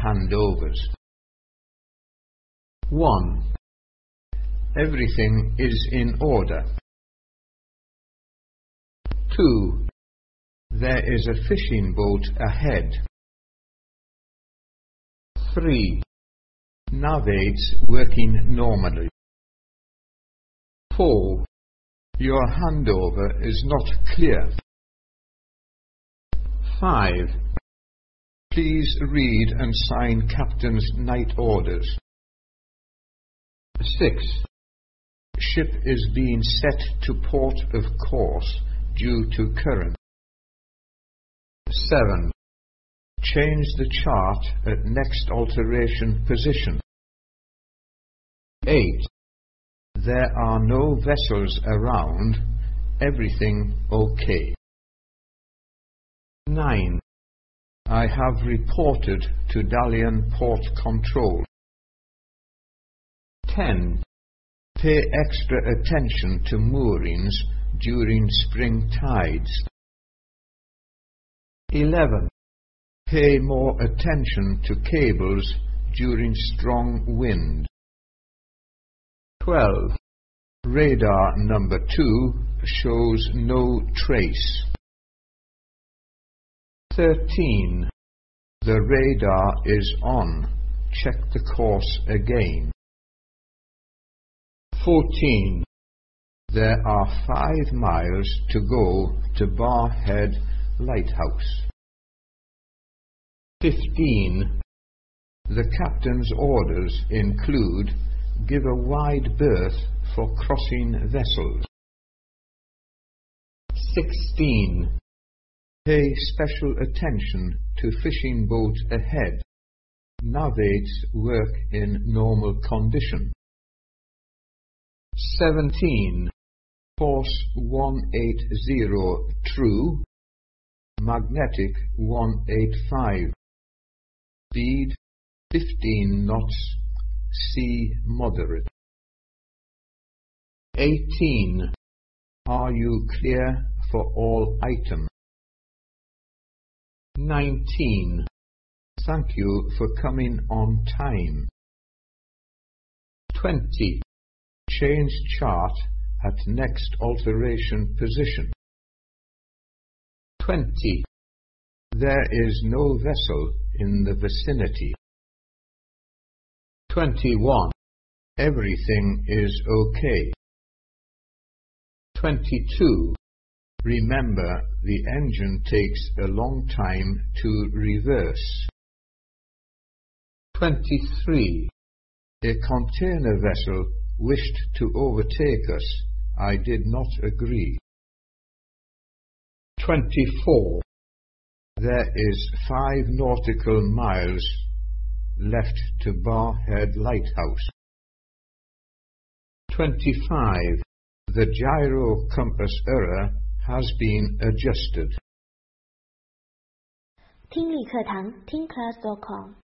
handovers. 1. Everything is in order. 2. There is a fishing boat ahead. 3. Navigates working normally. 4. Your handover is not clear. 5. Please read and sign Captain's night orders. 6. Ship is being set to port of course due to current. 7. Change the chart at next alteration position. 8. There are no vessels around. Everything okay. 9. I have reported to Dalian Port Control. 10. Pay extra attention to moorings during spring tides. 11. Pay more attention to cables during strong wind. 12. Radar number 2 shows no trace. 13. The radar is on. Check the course again. 14. There are 5 miles to go to Bar Head Lighthouse. 15. The captain's orders include give a wide berth for crossing vessels. 16. Pay special attention to fishing boat ahead. Navigates work in normal condition. 17. Course 180 true. Magnetic 185. Speed 15 knots. Sea moderate. 18. Are you clear for all items? 19. Thank you for coming on time. 20. Change chart at next alteration position. 20. There is no vessel in the vicinity. 21. Everything is okay. 22. Remember, the engine takes a long time to reverse. 23. A container vessel wished to overtake us. I did not agree. 24. There is 5 nautical miles left to Bar Head Lighthouse. 25. The gyro compass error has been adjusted. 听力课堂听class.com